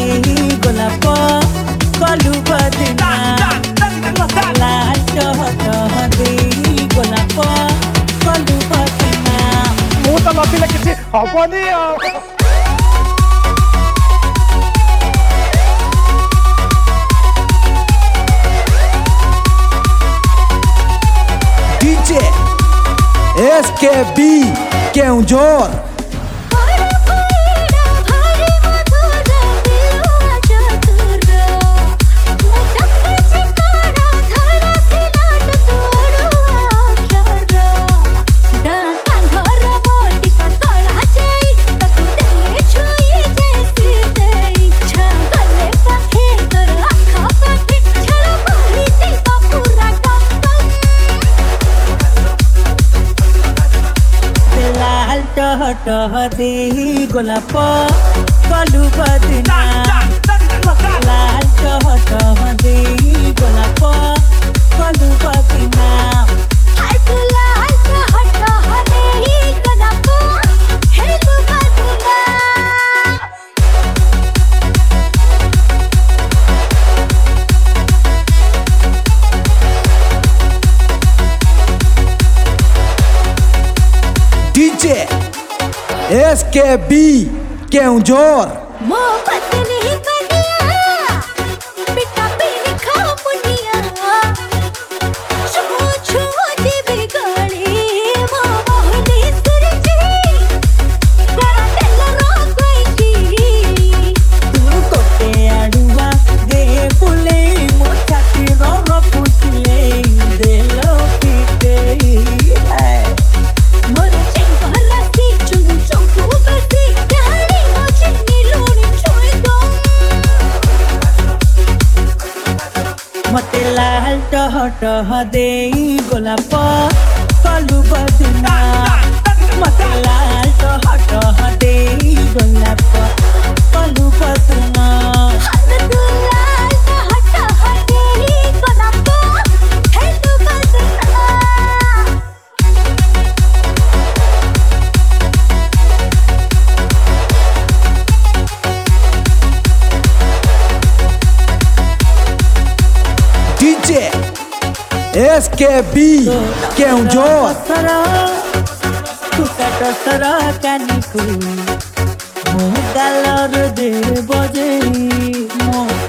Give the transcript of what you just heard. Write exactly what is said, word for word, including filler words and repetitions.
গোলাপ কলু বদনা লাল টহ টহ দেই গোলাপ কলু বদনা ମୁଁ ତ ନଥିଲେ କିଛି ହବନି ଆଉ। DJ S K B Keonjhar टह टह दे गोलाप कलु बदना लाल टह टह दे गोलाप कलु बदना DJ S K B Keonjhar मते लाल टह टह दे गोलाप कलु बदना मते लाल टह टह दे गोलाप कलु बदना DJ S K B Keonjhar सरा तू काट सरा कानिकु मो गालर दे बजे मो